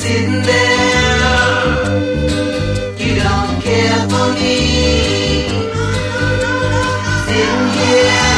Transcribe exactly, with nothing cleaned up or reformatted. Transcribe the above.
sitting there. You don't care for me. Sitting here.